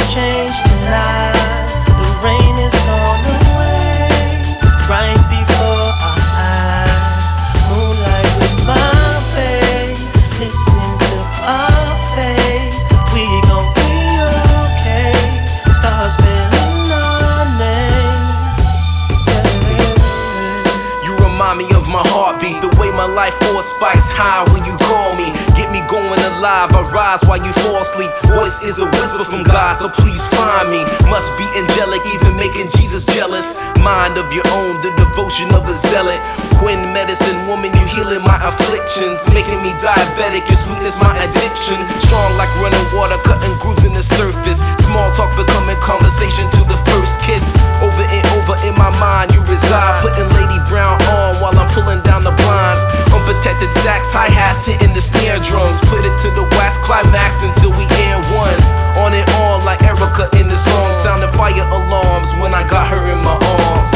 changed tonight. The rain is gone away, right before our eyes. Moonlight with my babe, listening to our fate. We gon' be okay. Stars spilling our name. You remind me of my heartbeat, the way my life force spikes high when you call me. Get me going alive, I rise while you fall asleep. Voice is a whisper from God, so please find me. Must be angelic, even making Jesus jealous. Mind of your own, the devotion of a zealot. Quinn medicine, woman, you healing my afflictions. Making me diabetic, your sweetness my addiction. Strong like running water, cutting grooves in the surface. Small talk becoming conversation to the first kiss. Over and over in my mind you reside, putting Lady Brown on while I'm pulling down the blinds. Unprotected sax, hi-hats hitting the snare drums. Put it to the wax, climax until we end one. On and on like Erica in the song. Sounding fire alarms when I got her in my arms.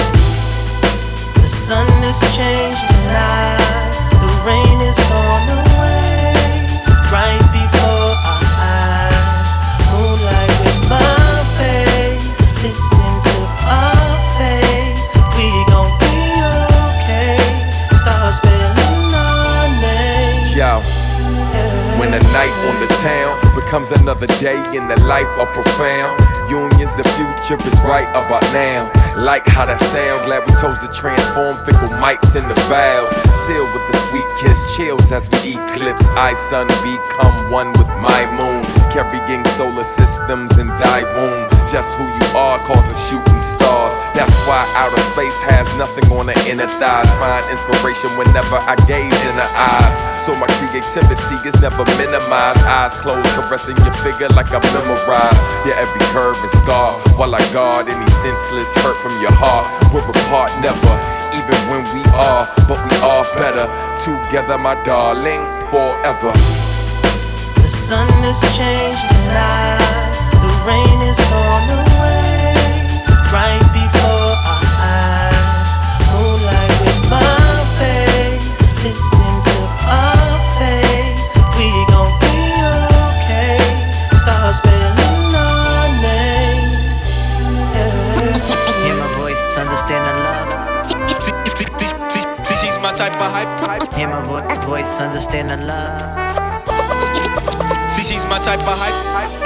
The sun has changed tonight. The rain is gone away, right before our eyes. Moonlight with my babe, listening to our fate. We gon' be okay. Stars spilling our name. Yo, when the night on the town becomes another day in the life of profound. Union's the future, is right about now. Like how that sound, glad we chose to transform fickle mites into vows. Sealed with the sweet kiss, chills as we eclipse. I, sun, become one with my moon. Carrying solar systems in thy womb. Just who you are causes shooting stars. That's why outer space has nothing on the inner thighs. Find inspiration whenever I gaze in her eyes. So my creativity is never minimized. Eyes closed, caressing your figure like I memorized. Yeah, every curve and scar, while I guard any senseless hurt from your heart. We're apart, never, even when we are, but we are better together, my darling, forever. The sun has changed tonight. The rain is gone away, right before our eyes. Moonlight with my babe, listening to our fate. We gon' be okay. Stars spilling our name. Hear my voice, understand the love. She's my type of hype. Hear my voice, understand the love. She's my type of hype.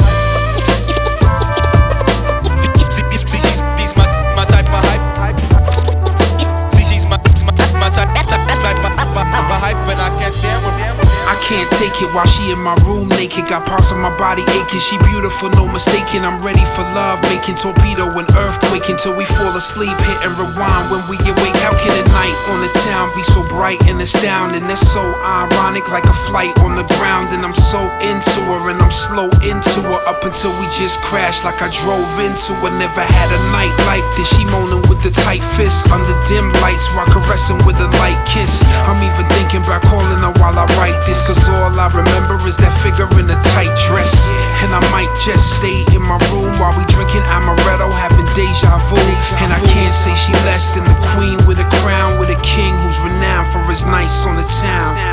She's my type of hype. She's my type of hype, and I can't stand with them. I can't take it while she in my room naked. Got parts of my body aching. She beautiful, no mistaking. I'm ready for love, making torpedo and earthquake until we fall asleep. Hit and rewind when we awake. How can a night on the town be so bright and astounding? That's so ironic, like a flight on the ground. And I'm so into her, and I'm slow into her up until we just crashed like I drove into her. Never had a night like this. She moaning with the tight fist under dim lights while caressing with a light kiss. I'm even thinking about calling her while I write this, cause all I remember is that figure in a tight dress. And I might just stay in my room while we drinking amaretto, having deja vu. And I can't say she less than the queen with a crown, with a king who's renowned for his nights on the town.